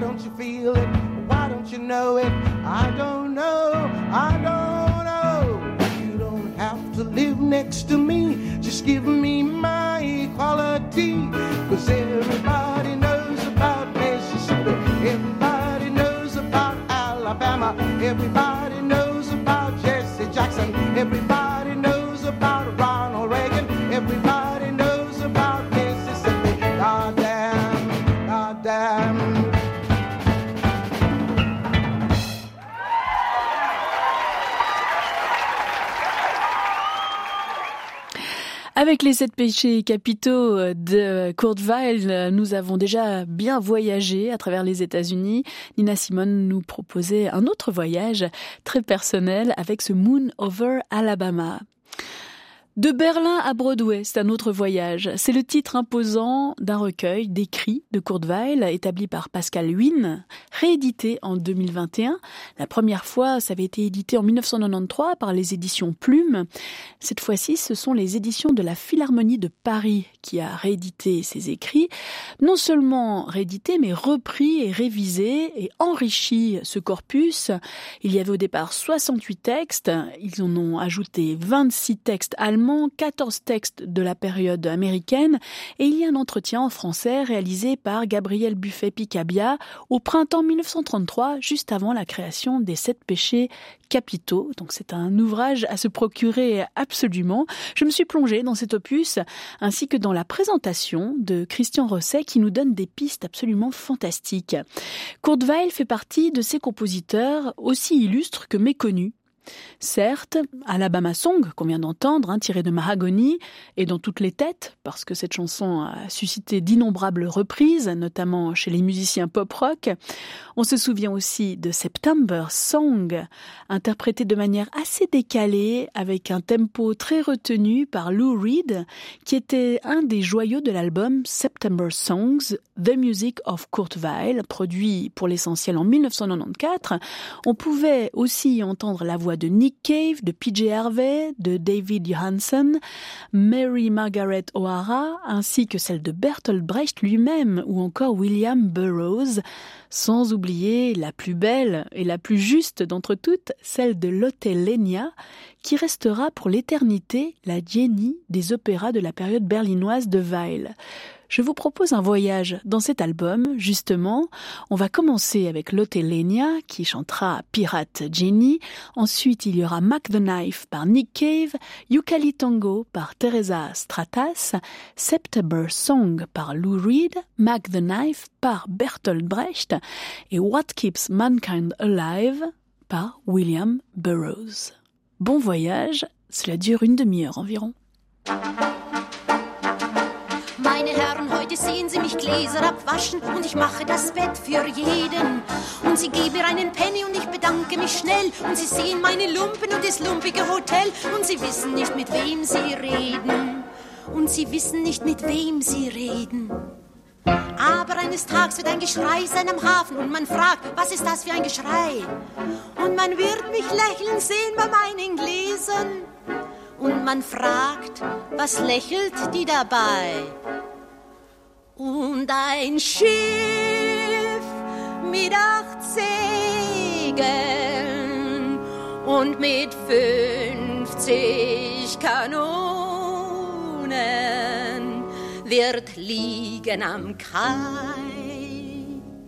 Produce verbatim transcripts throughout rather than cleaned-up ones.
don't you feel it? Why don't you know it? I don't know, I don't know. You don't have to live next to me, just give me my equality. Cause everybody knows about Mississippi, everybody knows about Alabama, everybody knows about Jesse Jackson, everybody knows about Ronald Reagan, everybody knows about Mississippi. God damn, God damn. Avec les sept péchés capitaux de Kurt Weill, nous avons déjà bien voyagé à travers les États-Unis. Nina Simone nous proposait un autre voyage très personnel avec ce Moon Over Alabama. De Berlin à Broadway, c'est un autre voyage. C'est le titre imposant d'un recueil d'écrits de Kurt Weill, établi par Pascal Huynh, réédité en deux mille vingt et un. La première fois, ça avait été édité en dix-neuf cent quatre-vingt-treize par les éditions Plume. Cette fois-ci, ce sont les éditions de la Philharmonie de Paris qui a réédité ces écrits. Non seulement réédité, mais repris et révisé et enrichi ce corpus. Il y avait au départ soixante-huit textes. Ils en ont ajouté vingt-six textes allemands, quatorze textes de la période américaine, et il y a un entretien en français réalisé par Gabriel Buffet-Picabia au printemps dix-neuf cent trente-trois, juste avant la création des sept péchés capitaux. Donc c'est un ouvrage à se procurer absolument. Je me suis plongée dans cet opus, ainsi que dans la présentation de Christian Rosset, qui nous donne des pistes absolument fantastiques. Kurt Weill fait partie de ces compositeurs aussi illustres que méconnus. Certes, Alabama Song, qu'on vient d'entendre, hein, tiré de Mahagony, est dans toutes les têtes, parce que cette chanson a suscité d'innombrables reprises, notamment chez les musiciens pop-rock. On se souvient aussi de September Song, interprété de manière assez décalée, avec un tempo très retenu par Lou Reed, qui était un des joyaux de l'album September Songs, The Music of Kurt Weill, produit pour l'essentiel en dix-neuf cent quatre-vingt-quatorze. On pouvait aussi y entendre la voix de Nick Cave, de P J Harvey, de David Johansen, Mary Margaret O'Hara, ainsi que celle de Bertolt Brecht lui-même, ou encore William Burroughs, sans oublier la plus belle et la plus juste d'entre toutes, celle de Lotte Lenya, qui restera pour l'éternité la Jenny des opéras de la période berlinoise de Weill. Je vous propose un voyage dans cet album, justement. On va commencer avec Lotte Lenya, qui chantera Pirate Jenny. Ensuite, il y aura Mac the Knife par Nick Cave, Yooka-Lee Tango par Teresa Stratas, September Song par Lou Reed, Mac the Knife par Bertolt Brecht et What Keeps Mankind Alive par William Burroughs. Bon voyage, cela dure une demi-heure environ. Meine Herren, heute sehen Sie mich Gläser abwaschen und ich mache das Bett für jeden. Und Sie geben mir einen Penny und ich bedanke mich schnell. Und Sie sehen meine Lumpen und das lumpige Hotel. Und Sie wissen nicht, mit wem Sie reden. Und Sie wissen nicht, mit wem Sie reden. Aber eines Tages wird ein Geschrei sein am Hafen und man fragt, was ist das für ein Geschrei? Und man wird mich lächeln sehen bei meinen Gläsern. Und man fragt, was lächelt die dabei? Und ein Schiff mit acht Segeln und mit fünfzig Kanonen wird liegen am Kai.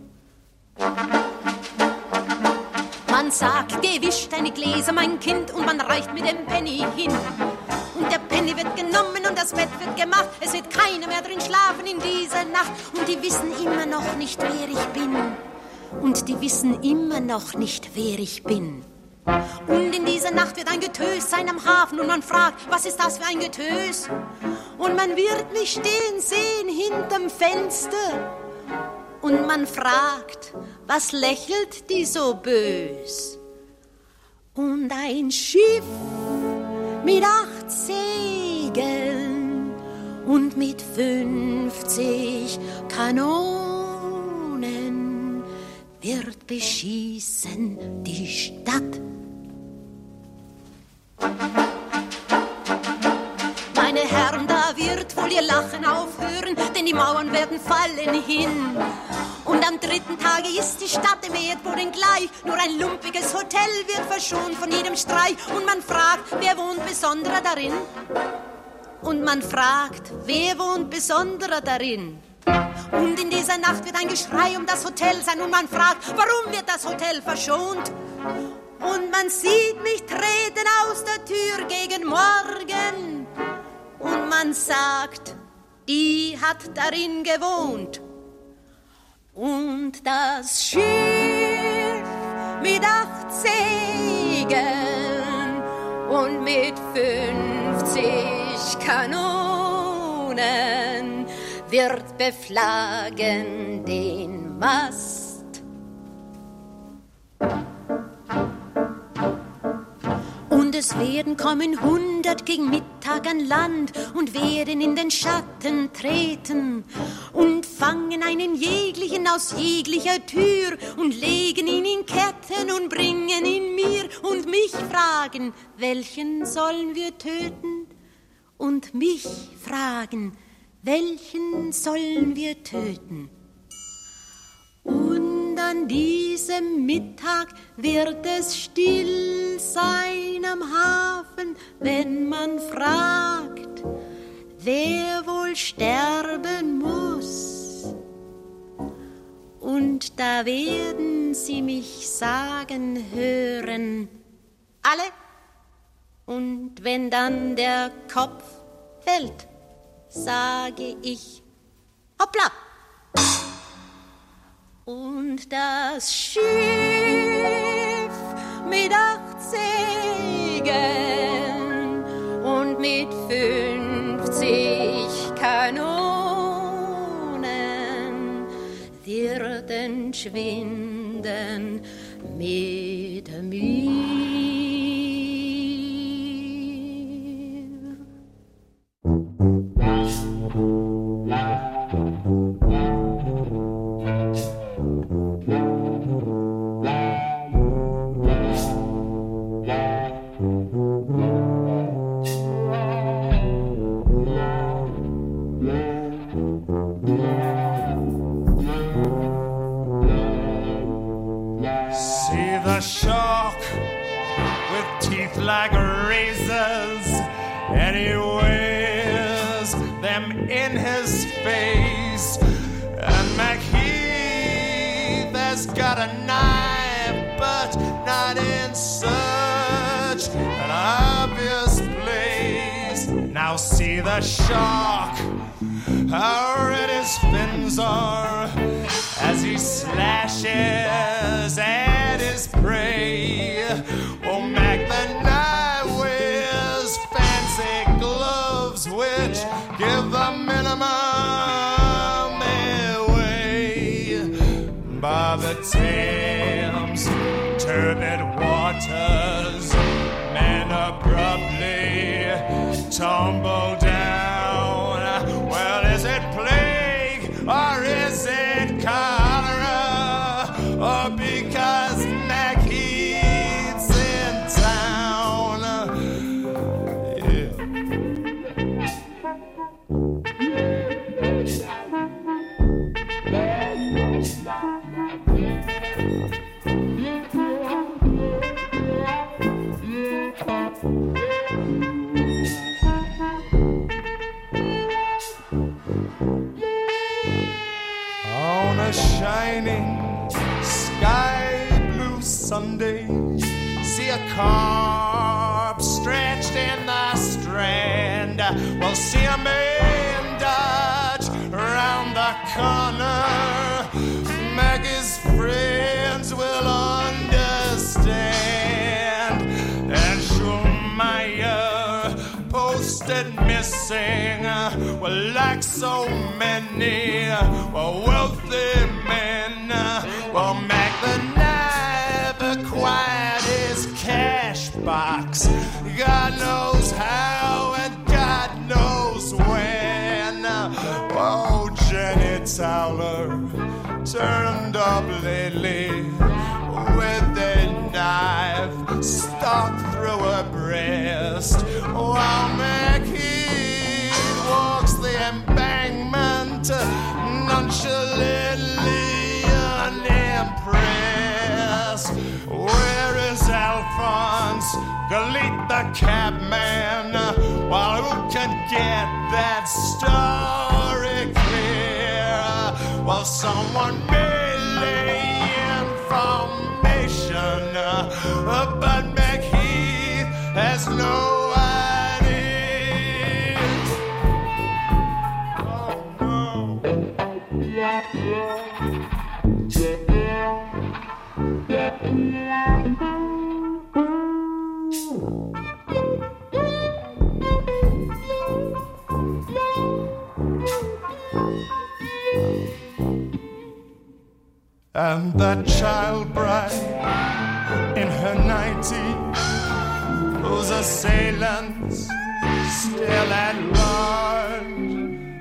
Man sagt, gewisch deine Gläser, mein Kind, und man reicht mit dem Penny hin. Und der Penny wird genommen und das Bett wird gemacht. Es wird keiner mehr drin schlafen in dieser Nacht. Und die wissen immer noch nicht, wer ich bin. Und die wissen immer noch nicht, wer ich bin. Und in dieser Nacht wird ein Getös sein am Hafen und man fragt, was ist das für ein Getös? Und man wird mich stehen sehen hinterm Fenster. Und man fragt, was lächelt die so bös? Und ein Schiff mit acht Segeln und mit fünfzig Kanonen wird beschießen die Stadt. Meine Herren, da wird wohl ihr Lachen aufhören, denn die Mauern werden fallen hin. Und am dritten Tage ist die Stadt im Erdboden gleich. Nur ein lumpiges Hotel wird verschont von jedem Streich. Und man fragt, wer wohnt besonderer darin? Und man fragt, wer wohnt besonderer darin? Und in dieser Nacht wird ein Geschrei um das Hotel sein. Und man fragt, warum wird das Hotel verschont? Und man sieht mich treten aus der Tür gegen Morgen. Und man sagt, die hat darin gewohnt. Und das Schiff mit acht Segeln und mit fünfzig Kanonen wird beflagen den Mast. Und es werden kommen hundert gegen Mittag an Land und werden in den Schatten treten und fangen einen jeglichen aus jeglicher Tür und legen ihn in Ketten und bringen ihn mir und mich fragen, welchen sollen wir töten? Und mich fragen, welchen sollen wir töten? Und an diesem Mittag wird es still sein am Hafen, wenn man fragt, wer wohl sterben muss. Und da werden sie mich sagen hören, alle. Und wenn dann der Kopf fällt, sage ich, hoppla. Und das Schiff mit acht Segeln und mit fünfzig Kanonen wird entschwinden mit mir. Like razors, and he wears them in his face. And MacHeath has got a knife, but not in such an obvious place. Now see the shark, how red his fins are as he slashes at his prey. Oh, Mac the Knife wears fancy gloves which give the minimum away. By the Thames, turbid waters, men abruptly tumble down. Well, is it plague or is it cholera? Or because MacHeath's in town? Yeah. On a shining sky blue Sunday, see a carp stretched in the Strand. We'll see a man dodge round the corner. Maggie's friends will understand. And Schulmeyer posted missing, well, like so many well, wealthy men. Well, Mac the Knife acquired his cash box. God knows how and God knows when. Oh, Jenny Towler turned up lately with a knife stuck through her breast. While MacHeath walks the embankment nonchalantly Empress. Where is Alphonse? Galit the cabman. Well, who can get that story clear? Well, someone may lay information, but McHeath has no and that child bride in her nineties, whose assailants still at large,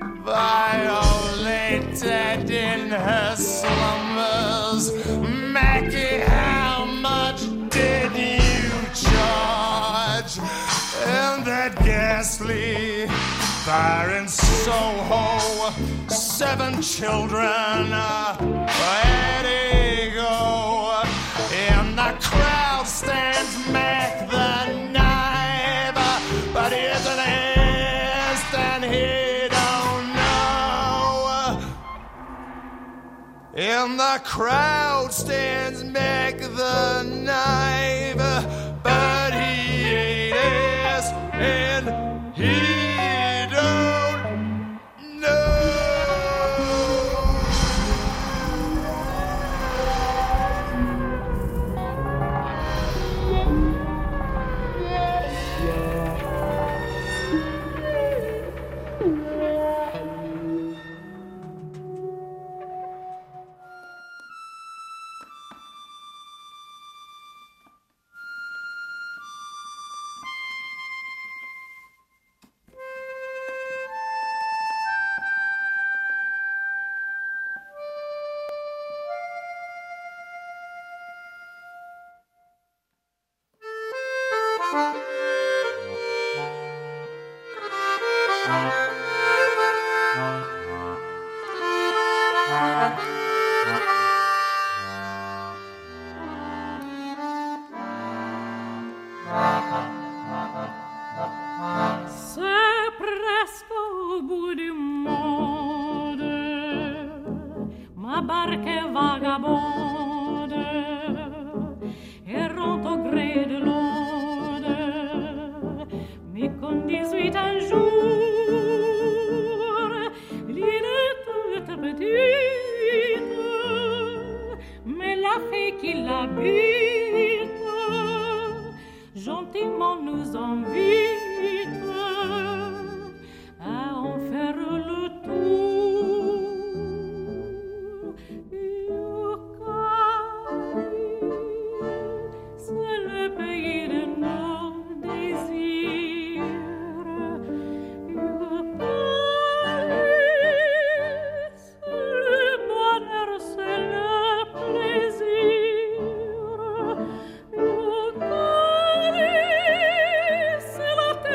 violated in her slumbers. Mackie, how much did you charge? And that ghastly fire in Soho, seven children, uh, where'd he go? In the crowd stands Mac the knife, but he isn't instant, he don't know. In the crowd stands Mac the knife, but he ain't is, and he C'est la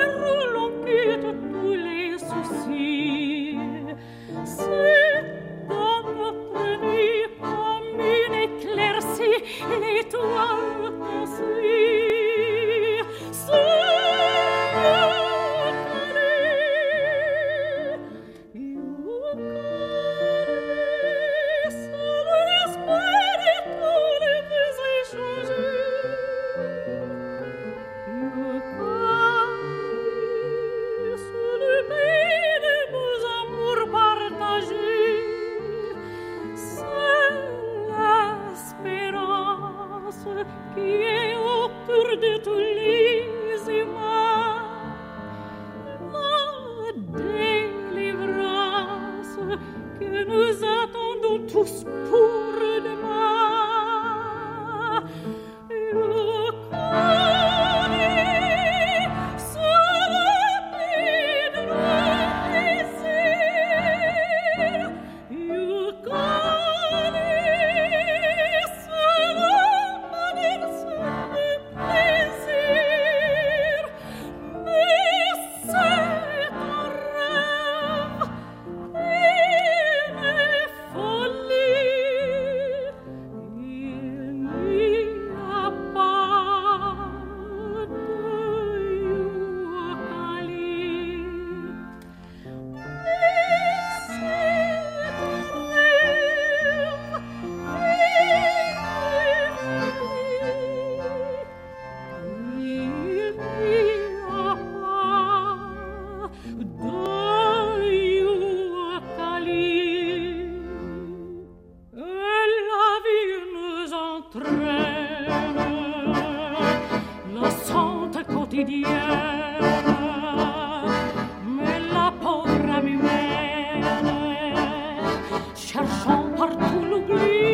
traîne la santé quotidienne, mais la pauvre âme humaine, cherchant partout l'oubli,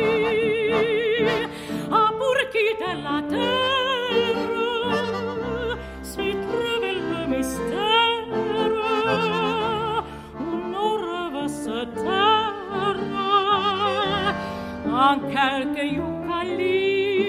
a pour quitter la terre, s'y trouve le mystère, où nos rêves se terrent en quelques yucalis.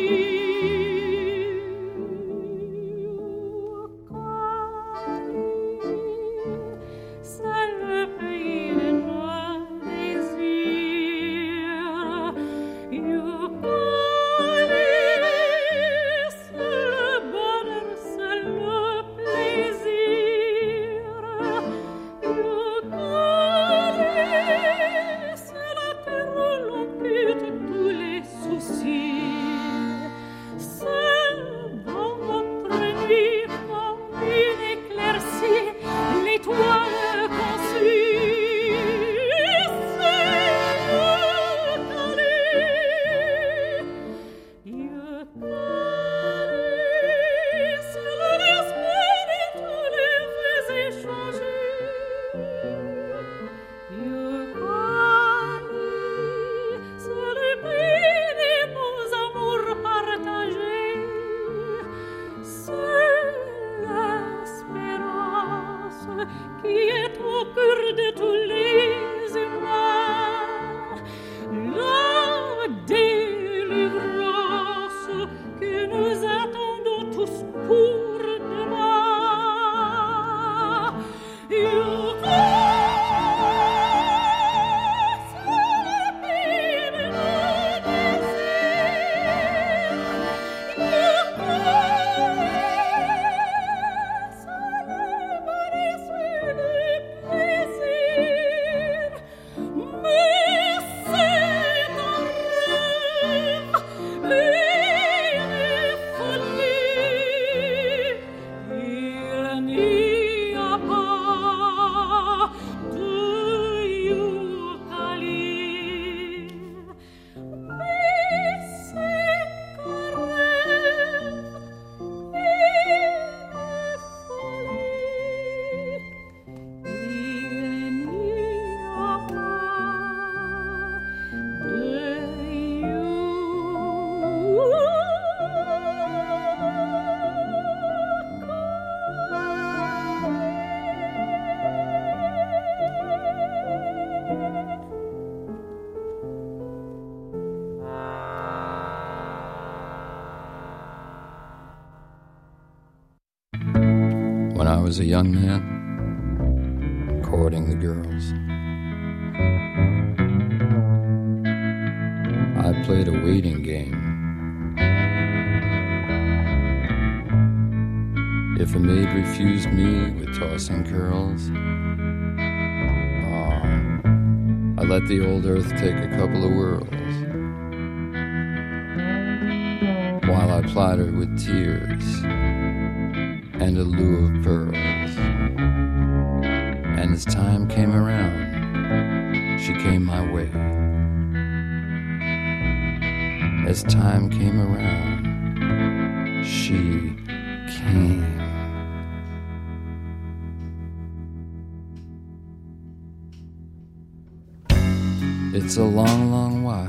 When I was a young man, courting the girls, I played a waiting game. If a maid refused me with tossing curls, oh, I let the old earth take a couple of whirls, while I plied her with tears and a lure of pearls. And as time came around, she came my way. As time came around, she came. It's a long, long while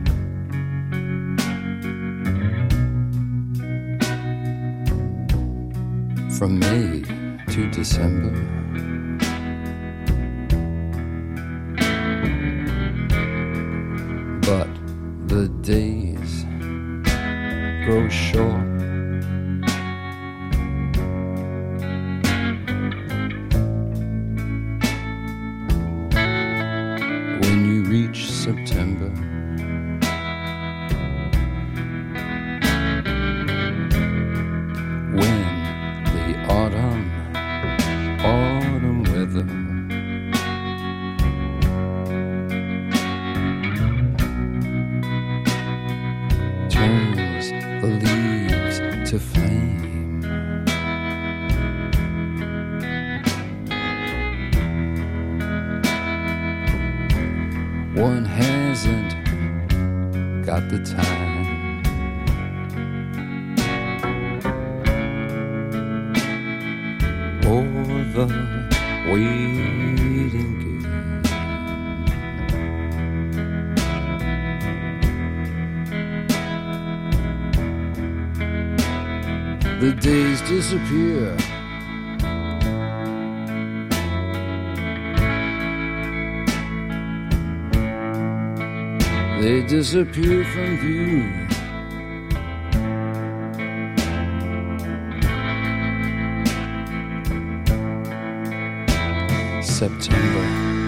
from May to December. But the days grow short. When you reach September, autumn, autumn weather turns the leaves to flame. One hasn't got the time the waiting game. The days disappear. They disappear from view. September.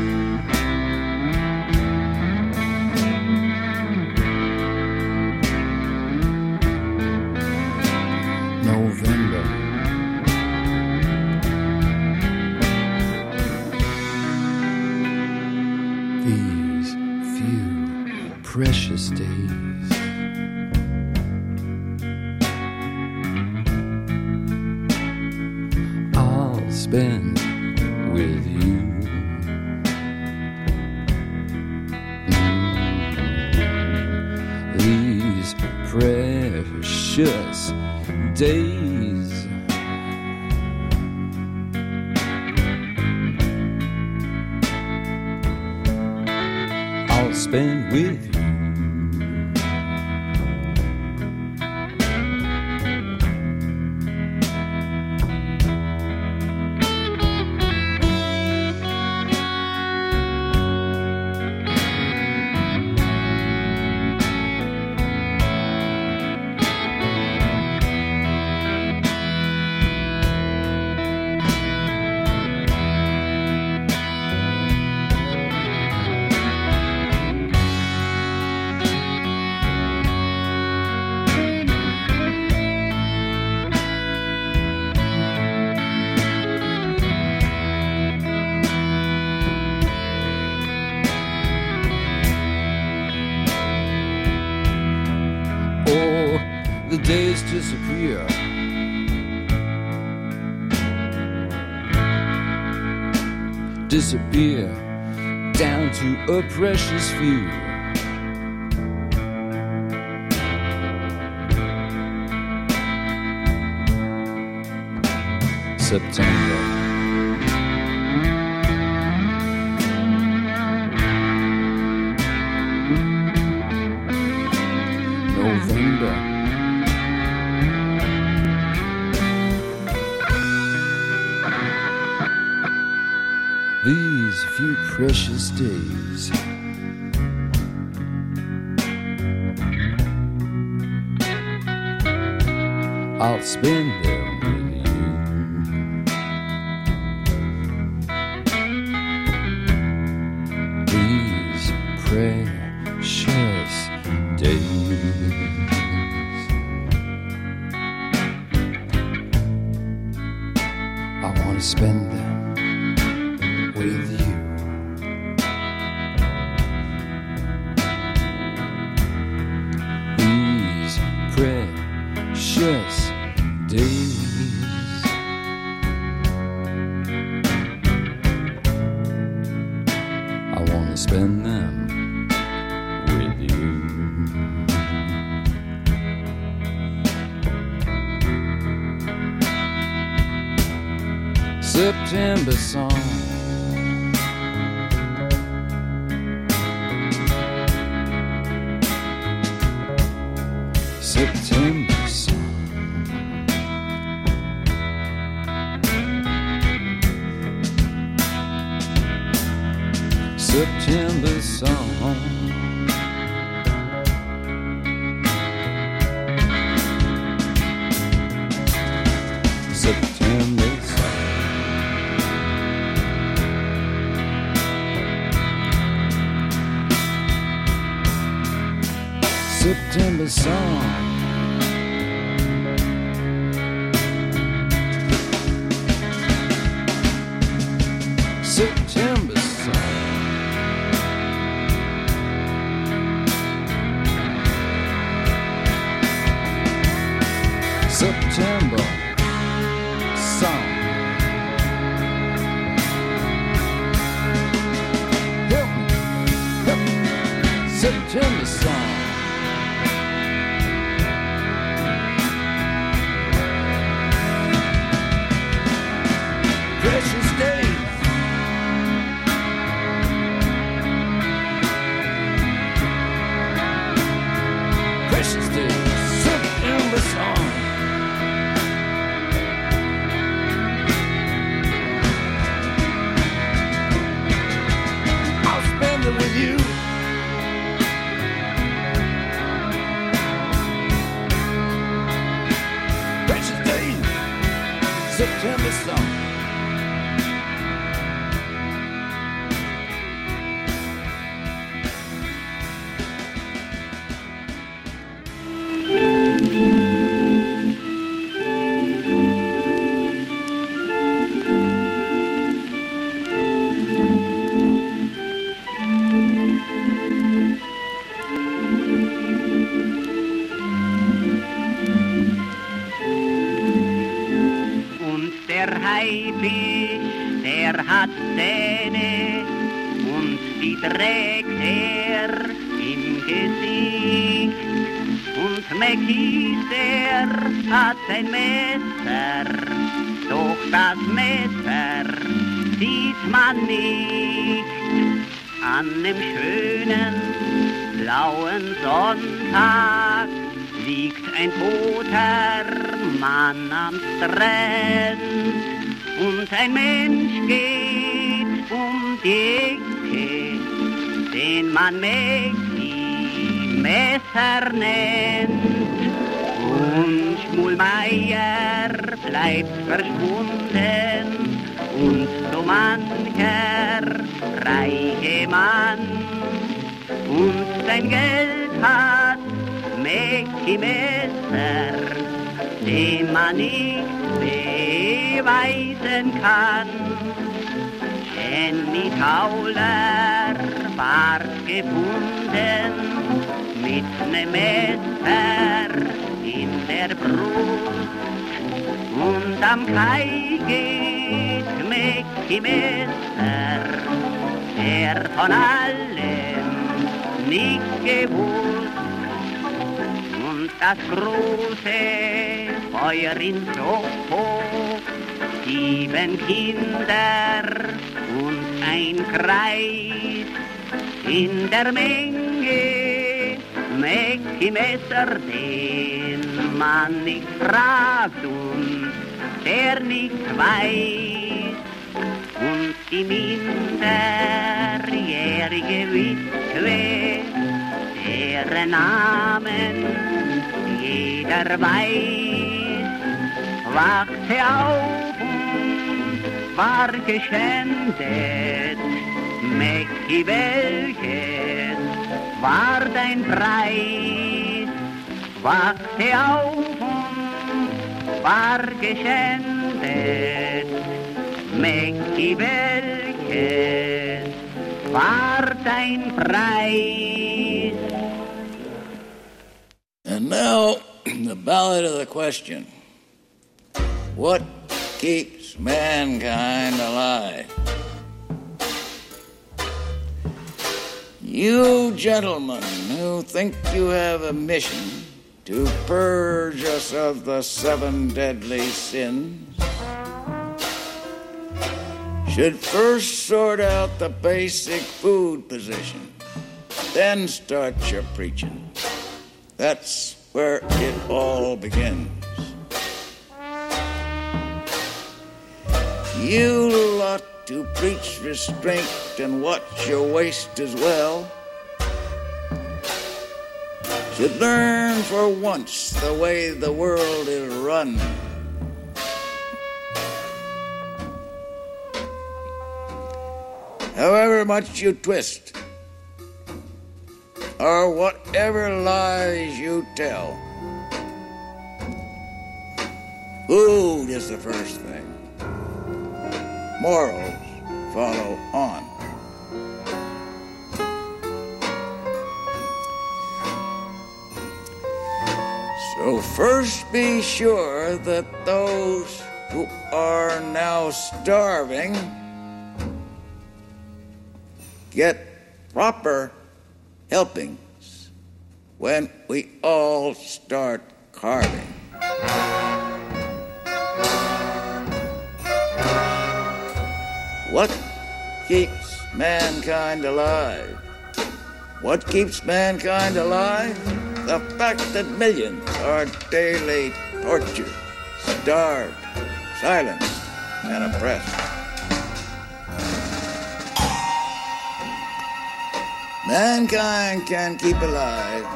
November. These few precious days I'll spend with you. Mm. These precious days I'll spend with you. The days disappear. Disappear down to a precious few. September. November. These few precious days I'll spend them with you. These precious days I want to spend them with you. These precious days I want to spend them with you. September song. September song. September song. September song. September song. September song. September song. Help me, help me. September song. Precious September song. Der hat Zähne und die trägt er im Gesicht. Und Mackie, der hat ein Messer, doch das Messer sieht man nicht. An dem schönen blauen Sonntag liegt ein toter Mann am Strand. Und ein Mensch geht um die Ecke, den man Mackie Messer nennt. Und Schmulmeier bleibt verschwunden und so mancher reiche Mann. Und sein Geld hat Mackie Messer, den man nicht beweisen kann. Jenny Tauler ward gefunden mit nem Messer in der Brust. Und am Kai geht Mackie Messer, der von allem nicht gewusst. Und das große Feuer in Soho, sieben Kinder und ein Kreis. In der Menge Mackie Messer, den man nicht fragt und der nicht weiß. Und die minderjährige Witwe, deren Namen jeder weiß, wachte auf und war geschändet. Mackie, welches war dein Preis? Wachte auf und war geschändet. Mackie, welches war dein Preis? And now, the ballad of the question. What keeps mankind alive? You gentlemen who think you have a mission to purge us of the seven deadly sins should first sort out the basic food position, then start your preaching. That's where it all begins. You lot to preach restraint and watch your waist as well should learn for once the way the world is run. However much you twist, or whatever lies you tell, food is the first thing. Morals follow on. So first be sure that those who are now starving get proper helpings when we all start carving. What keeps mankind alive? What keeps mankind alive? The fact that millions are daily tortured, starved, silenced, and oppressed. Mankind can keep alive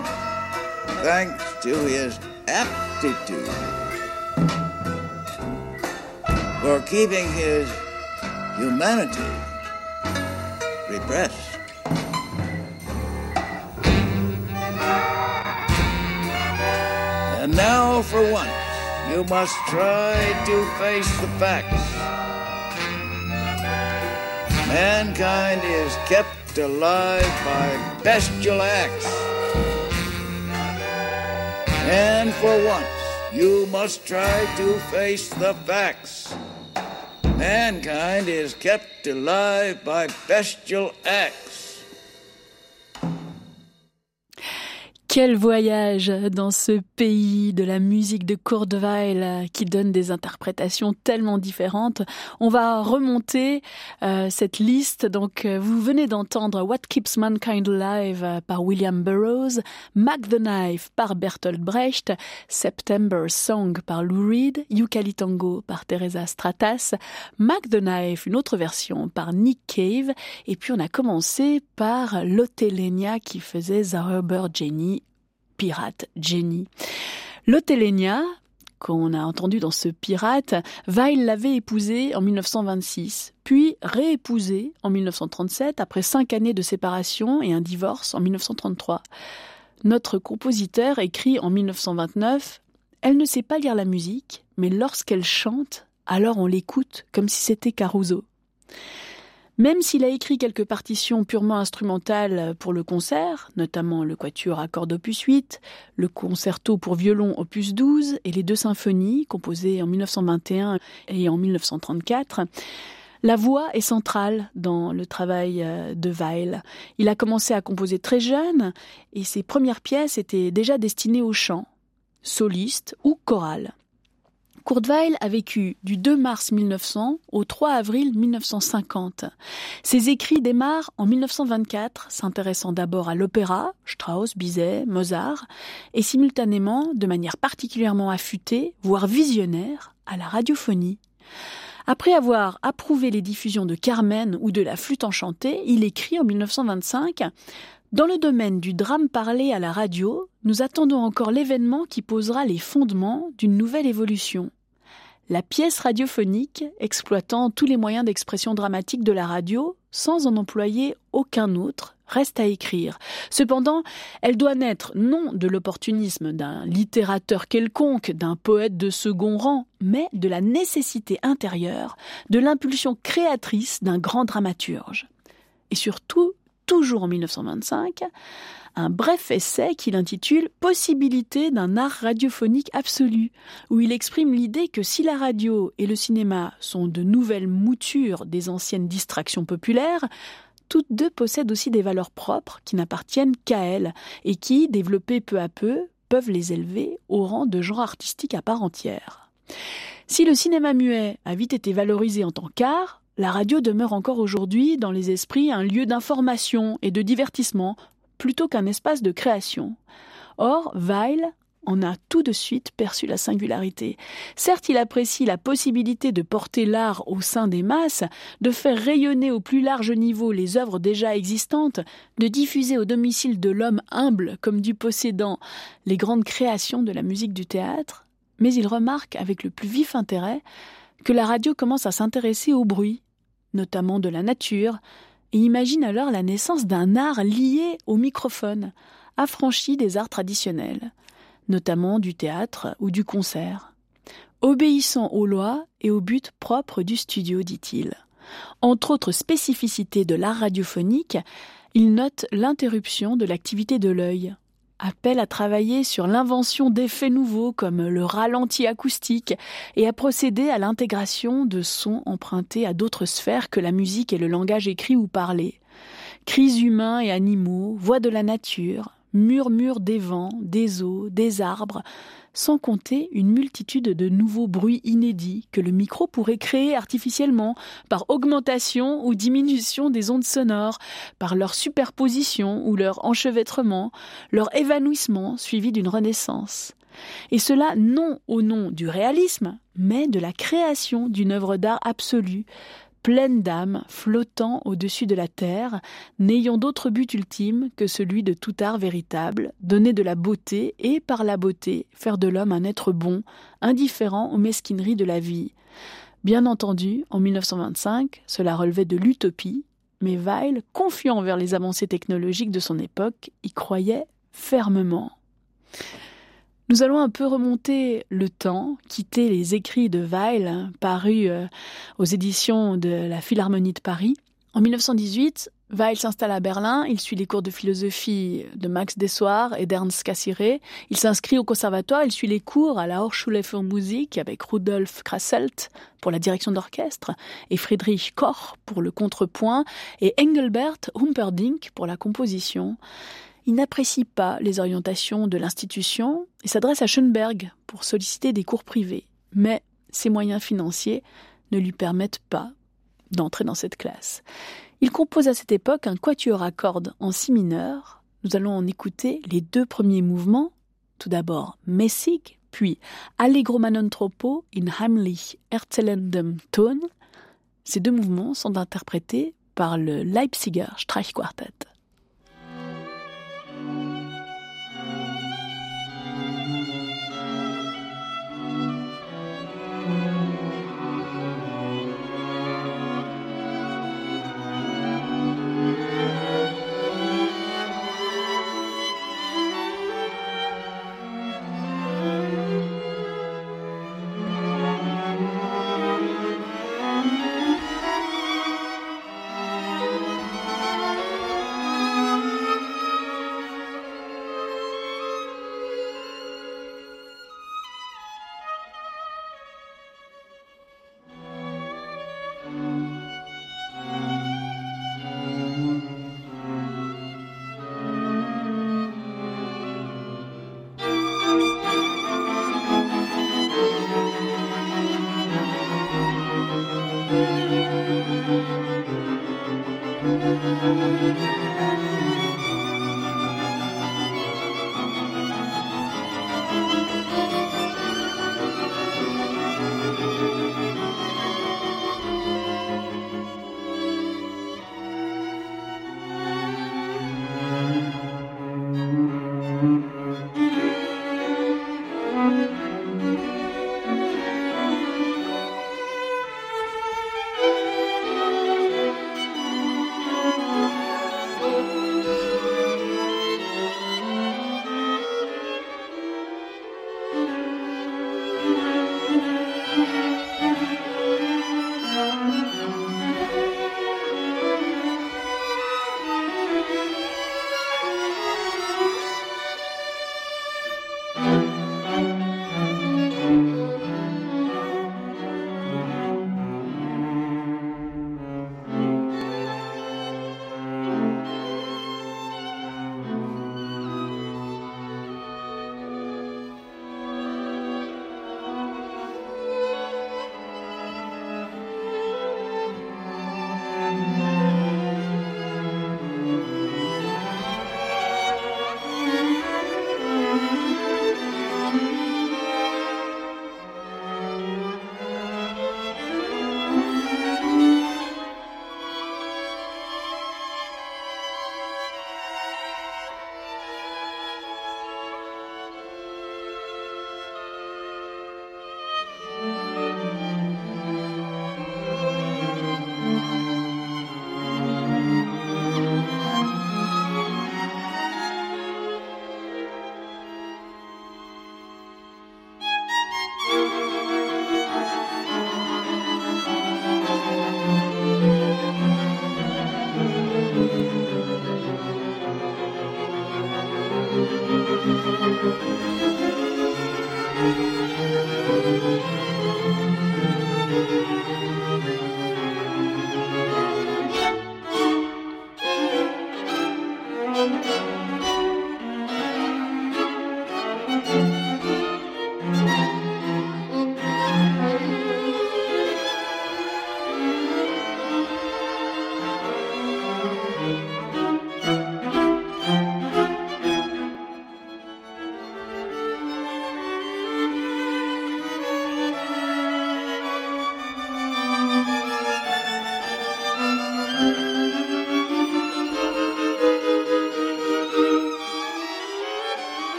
thanks to his aptitude for keeping his humanity repressed. And now, for once, you must try to face the facts. Mankind is kept alive by bestial acts. And for once, you must try to face the facts. Mankind is kept alive by bestial acts. Quel voyage dans ce pays de la musique de Kurt Weill qui donne des interprétations tellement différentes. On va remonter euh, cette liste. Donc, vous venez d'entendre What Keeps Mankind Alive par William Burroughs, Mac the Knife par Bertolt Brecht, September Song par Lou Reed, Yooka-Lee Tango par Teresa Stratas, Mac the Knife, une autre version par Nick Cave. Et puis, on a commencé par Lotte Lenya qui faisait Zauber Jenny, Pirate Jenny. Lotte Lenya, qu'on a entendu dans ce Pirate, Weill l'avait épousée en dix-neuf cent vingt-six, puis réépousée en dix-neuf cent trente-sept après cinq années de séparation et un divorce en dix-neuf cent trente-trois. Notre compositeur écrit en dix-neuf cent vingt-neuf « Elle ne sait pas lire la musique, mais lorsqu'elle chante, alors on l'écoute comme si c'était Caruso ». Même s'il a écrit quelques partitions purement instrumentales pour le concert, notamment le quatuor à cordes opus huit, le concerto pour violon opus douze et les deux symphonies composées en dix-neuf cent vingt et un et en dix-neuf cent trente-quatre, la voix est centrale dans le travail de Weill. Il a commencé à composer très jeune et ses premières pièces étaient déjà destinées au chant, soliste ou chorale. Kurt Weill a vécu du deux mars mille neuf cents au trois avril mille neuf cent cinquante. Ses écrits démarrent en mille neuf cent vingt-quatre, s'intéressant d'abord à l'opéra, Strauss, Bizet, Mozart, et simultanément, de manière particulièrement affûtée, voire visionnaire, à la radiophonie. Après avoir approuvé les diffusions de Carmen ou de la flûte enchantée, il écrit en mille neuf cent vingt-cinq « Dans le domaine du drame parlé à la radio, nous attendons encore l'événement qui posera les fondements d'une nouvelle évolution. La pièce radiophonique, exploitant tous les moyens d'expression dramatique de la radio, sans en employer aucun autre, reste à écrire. Cependant, elle doit naître non de l'opportunisme d'un littérateur quelconque, d'un poète de second rang, mais de la nécessité intérieure, de l'impulsion créatrice d'un grand dramaturge. Et surtout, toujours en mille neuf cent vingt-cinq, un bref essai qu'il intitule « Possibilité d'un art radiophonique absolu », où il exprime l'idée que si la radio et le cinéma sont de nouvelles moutures des anciennes distractions populaires, toutes deux possèdent aussi des valeurs propres qui n'appartiennent qu'à elles et qui, développées peu à peu, peuvent les élever au rang de genre artistique à part entière. Si le cinéma muet a vite été valorisé en tant qu'art, la radio demeure encore aujourd'hui dans les esprits un lieu d'information et de divertissement plutôt qu'un espace de création. Or, Weill en a tout de suite perçu la singularité. Certes, il apprécie la possibilité de porter l'art au sein des masses, de faire rayonner au plus large niveau les œuvres déjà existantes, de diffuser au domicile de l'homme humble comme du possédant les grandes créations de la musique du théâtre, mais il remarque avec le plus vif intérêt que la radio commence à s'intéresser au bruit, notamment de la nature, et imagine alors la naissance d'un art lié au microphone, affranchi des arts traditionnels, notamment du théâtre ou du concert, obéissant aux lois et aux buts propres du studio, dit-il. Entre autres spécificités de l'art radiophonique, il note l'interruption de l'activité de l'œil, appelle à travailler sur l'invention d'effets nouveaux comme le ralenti acoustique et à procéder à l'intégration de sons empruntés à d'autres sphères que la musique et le langage écrit ou parlé. Cris humains et animaux, voix de la nature, murmures des vents, des eaux, des arbres, sans compter une multitude de nouveaux bruits inédits que le micro pourrait créer artificiellement par augmentation ou diminution des ondes sonores, par leur superposition ou leur enchevêtrement, leur évanouissement suivi d'une renaissance. Et cela non au nom du réalisme, mais de la création d'une œuvre d'art absolue, pleine d'âme, flottant au-dessus de la terre, n'ayant d'autre but ultime que celui de tout art véritable, donner de la beauté et, par la beauté, faire de l'homme un être bon, indifférent aux mesquineries de la vie. Bien entendu, en mille neuf cent vingt-cinq, cela relevait de l'utopie, mais Weill, confiant envers les avancées technologiques de son époque, y croyait fermement. Nous allons un peu remonter le temps, quitter les écrits de Weill, parus euh, aux éditions de la Philharmonie de Paris. En mille neuf cent dix-huit, Weill s'installe à Berlin, il suit les cours de philosophie de Max Dessoir et d'Ernst Cassirer. Il s'inscrit au conservatoire, il suit les cours à la Hochschule für Musik avec Rudolf Krasselt pour la direction d'orchestre et Friedrich Koch pour le contrepoint et Engelbert Humperdinck pour la composition. Il n'apprécie pas les orientations de l'institution et s'adresse à Schönberg pour solliciter des cours privés. Mais ses moyens financiers ne lui permettent pas d'entrer dans cette classe. Il compose à cette époque un quatuor à cordes en si mineur. Nous allons en écouter les deux premiers mouvements. Tout d'abord Mäßig, puis Allegro ma non troppo in heimlich erzählendem Ton. Ces deux mouvements sont interprétés par le Leipziger Streichquartett.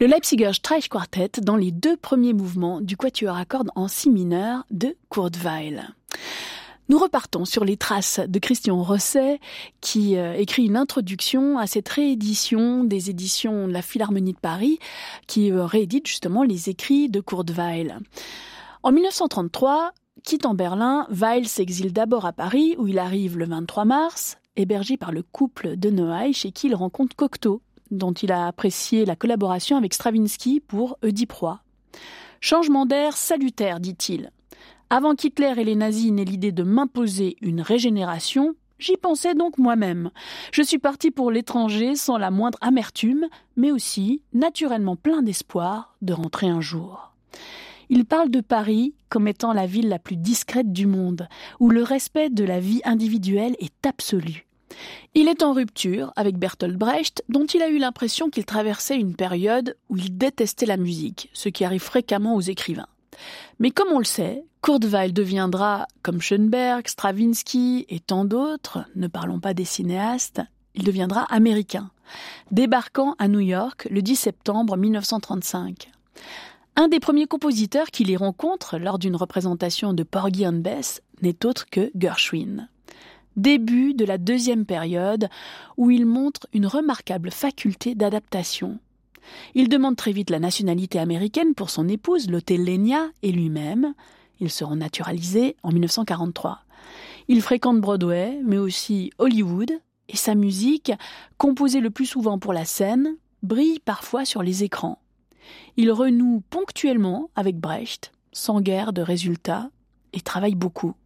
le Leipziger Streichquartett dans les deux premiers mouvements du quatuor à cordes en si mineur de Kurt Weill. Nous repartons sur les traces de Christian Rosset qui euh, écrit une introduction à cette réédition des éditions de la Philharmonie de Paris qui euh, réédite justement les écrits de Kurt Weill. En dix-neuf cent trente-trois, quittant Berlin, Weill s'exile d'abord à Paris où il arrive le vingt-trois mars, hébergé par le couple de Noailles chez qui il rencontre Cocteau, dont il a apprécié la collaboration avec Stravinsky pour Oedipe-Roi. Changement d'air salutaire, dit-il. Avant qu'Hitler et les nazis n'aient l'idée de m'imposer une régénération, j'y pensais donc moi-même. Je suis parti pour l'étranger sans la moindre amertume, mais aussi naturellement plein d'espoir de rentrer un jour. Il parle de Paris comme étant la ville la plus discrète du monde, où le respect de la vie individuelle est absolu. Il est en rupture avec Bertolt Brecht, dont il a eu l'impression qu'il traversait une période où il détestait la musique, ce qui arrive fréquemment aux écrivains. Mais comme on le sait, Kurt Weill deviendra, comme Schoenberg, Stravinsky et tant d'autres, ne parlons pas des cinéastes, il deviendra américain, débarquant à New York le dix septembre dix-neuf cent trente-cinq. Un des premiers compositeurs qu'il y rencontre lors d'une représentation de Porgy and Bess n'est autre que Gershwin. Début de la deuxième période où il montre une remarquable faculté d'adaptation. Il demande très vite la nationalité américaine pour son épouse, Lotte Lenya, et lui-même. Ils seront naturalisés en dix-neuf cent quarante-trois. Il fréquente Broadway, mais aussi Hollywood, et sa musique, composée le plus souvent pour la scène, brille parfois sur les écrans. Il renoue ponctuellement avec Brecht, sans guère de résultats, et travaille beaucoup.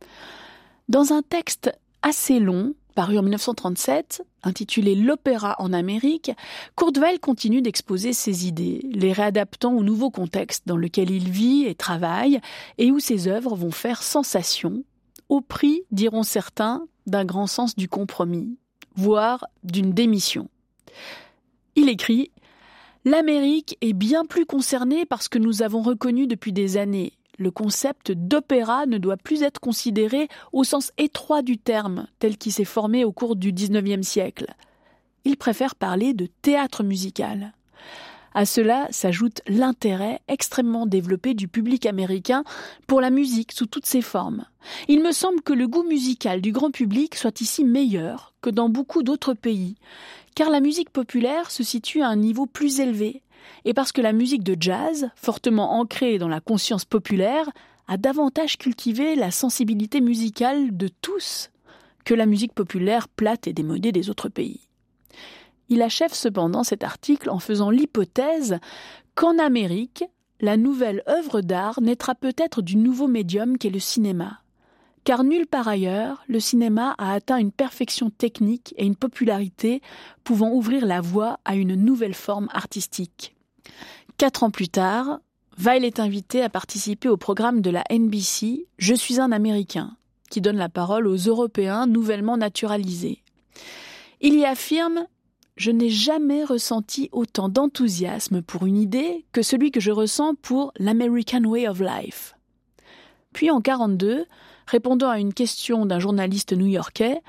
Dans un texte assez long, paru en dix-neuf cent trente-sept, intitulé « L'opéra en Amérique », Kurt Weill continue d'exposer ses idées, les réadaptant au nouveau contexte dans lequel il vit et travaille, et où ses œuvres vont faire sensation, au prix, diront certains, d'un grand sens du compromis, voire d'une démission. Il écrit « L'Amérique est bien plus concernée par ce que nous avons reconnu depuis des années. Le concept d'opéra ne doit plus être considéré au sens étroit du terme, tel qu'il s'est formé au cours du dix-neuvième siècle. Il préfère parler de théâtre musical. À cela s'ajoute l'intérêt extrêmement développé du public américain pour la musique sous toutes ses formes. Il me semble que le goût musical du grand public soit ici meilleur que dans beaucoup d'autres pays, car la musique populaire se situe à un niveau plus élevé, et parce que la musique de jazz, fortement ancrée dans la conscience populaire, a davantage cultivé la sensibilité musicale de tous que la musique populaire plate et démodée des autres pays. Il achève cependant cet article en faisant l'hypothèse qu'en Amérique, la nouvelle œuvre d'art naîtra peut-être du nouveau médium qu'est le cinéma. Car nulle part ailleurs, le cinéma a atteint une perfection technique et une popularité pouvant ouvrir la voie à une nouvelle forme artistique. Quatre ans plus tard, Weill est invité à participer au programme de la N B C « Je suis un Américain », qui donne la parole aux Européens nouvellement naturalisés. Il y affirme « Je n'ai jamais ressenti autant d'enthousiasme pour une idée que celui que je ressens pour l'American Way of Life ». Puis en quarante-deux, répondant à une question d'un journaliste new-yorkais,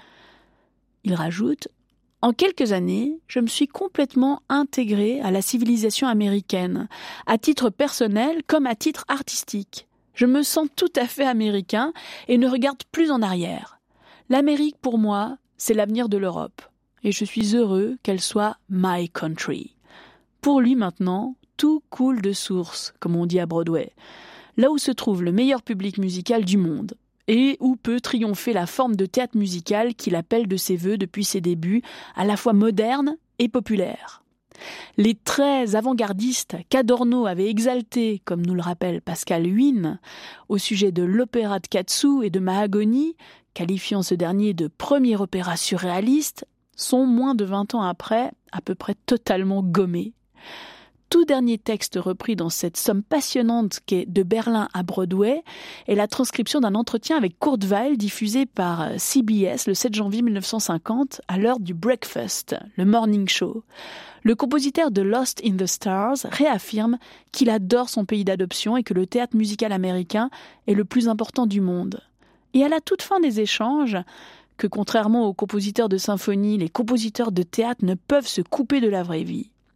il rajoute « En quelques années, je me suis complètement intégré à la civilisation américaine, à titre personnel comme à titre artistique. Je me sens tout à fait américain et ne regarde plus en arrière. L'Amérique, pour moi, c'est l'avenir de l'Europe. Et je suis heureux qu'elle soit my country. » Pour lui maintenant, tout coule de source, comme on dit à Broadway, là où se trouve le meilleur public musical du monde, et où peut triompher la forme de théâtre musical qu'il appelle de ses vœux depuis ses débuts, à la fois moderne et populaire. Les traits avant-gardistes qu'Adorno avait exaltés, comme nous le rappelle Pascal Huynh, au sujet de l'opéra de Katsu et de Mahagoni, qualifiant ce dernier de premier opéra surréaliste, sont moins de vingt ans après à peu près totalement gommés. Tout dernier texte repris dans cette somme passionnante qu'est De Berlin à Broadway est la transcription d'un entretien avec Kurt Weill diffusé par C B S le sept janvier mille neuf cent cinquante à l'heure du breakfast, le morning show. Le compositeur de Lost in the Stars réaffirme qu'il adore son pays d'adoption et que le théâtre musical américain est le plus important du monde. Et à la toute fin des échanges, que contrairement aux compositeurs de symphonie, les compositeurs de théâtre ne peuvent se couper de la vraie vie.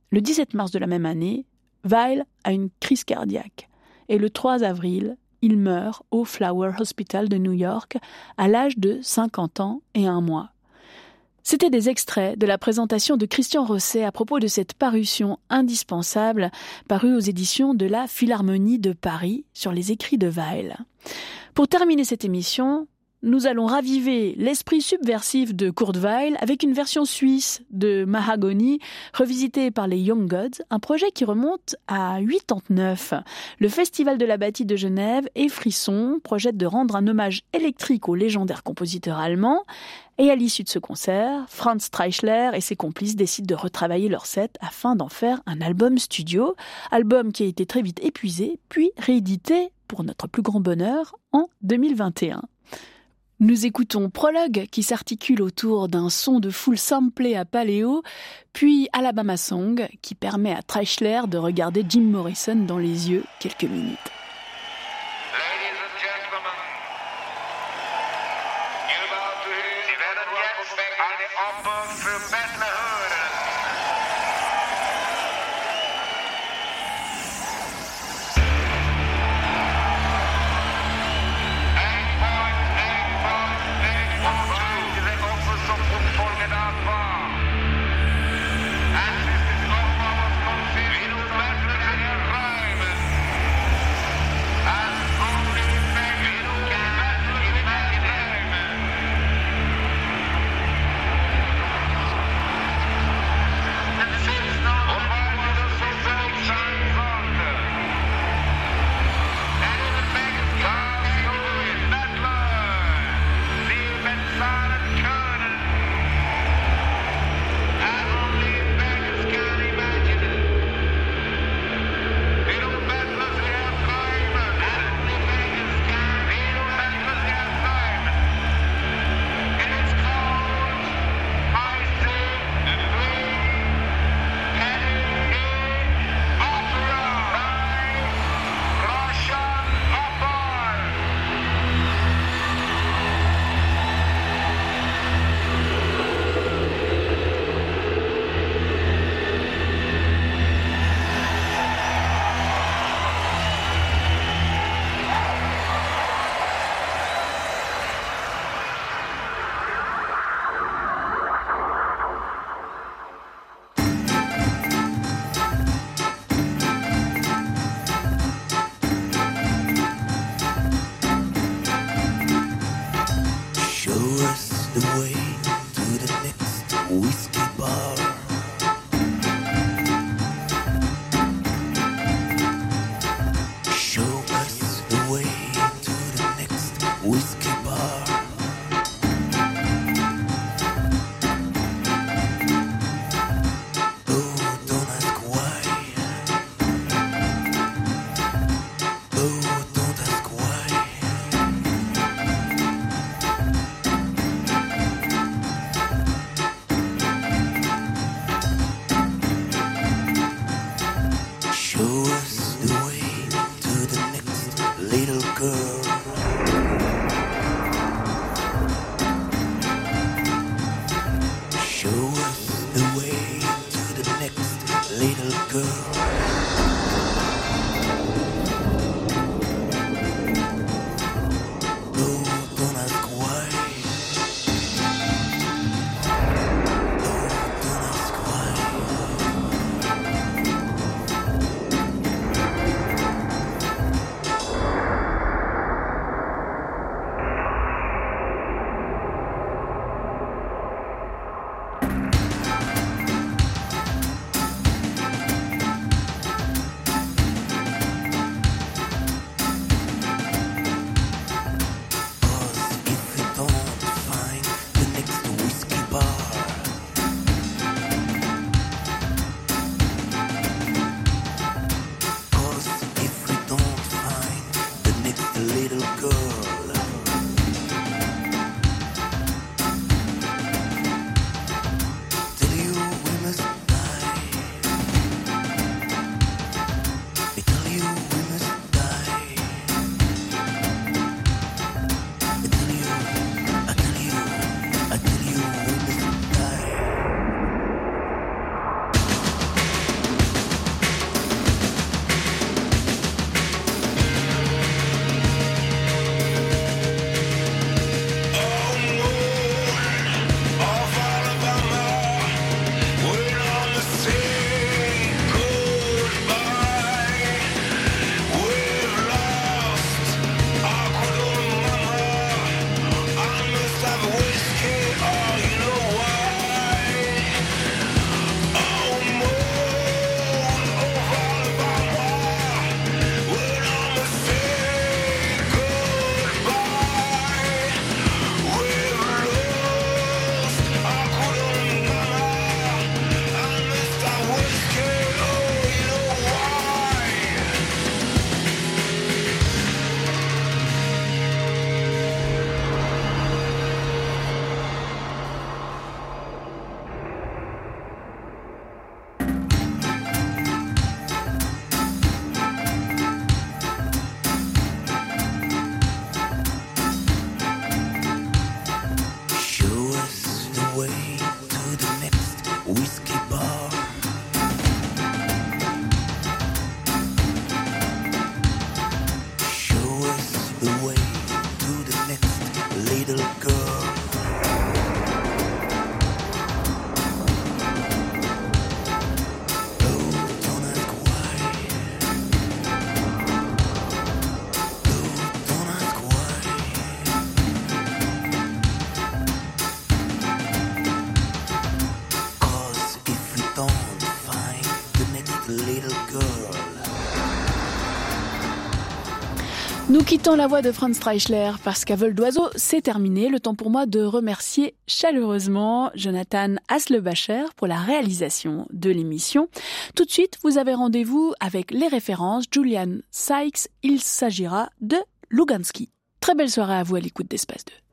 Le dix-sept mars de la même année, Weill a une crise cardiaque et le trois avril, il meurt au Flower Hospital de New York à l'âge de cinquante ans et un mois. C'était des extraits de la présentation de Christian Rosset à propos de cette parution indispensable parue aux éditions de la Philharmonie de Paris sur les écrits de Weill. Pour terminer cette émission, nous allons raviver l'esprit subversif de Kurt Weill avec une version suisse de Mahagony revisitée par les Young Gods, un projet qui remonte à quatre-vingt-neuf. Le Festival de la Bâtie de Genève et Frisson projettent de rendre un hommage électrique au légendaire compositeur allemand. Et à l'issue de ce concert, Franz Streichler et ses complices décident de retravailler leur set afin d'en faire un album studio, album qui a été très vite épuisé, puis réédité, pour notre plus grand bonheur, en deux mille vingt et un. Nous écoutons Prologue qui s'articule autour d'un son de foule samplé à paléo, puis Alabama Song qui permet à Streichler de regarder Jim Morrison dans les yeux quelques minutes. Ladies and gentlemen, you're about to hear the venom back on the upper from Bethlehem. Nous quittons la voix de Franz Streichler parce qu'à vol d'oiseau, c'est terminé. Le temps pour moi de remercier chaleureusement Jonathan Haslebacher pour la réalisation de l'émission. Tout de suite, vous avez rendez-vous avec les références Julian Sykes. Il s'agira de Luganski. Très belle soirée à vous à l'écoute d'Espace deux.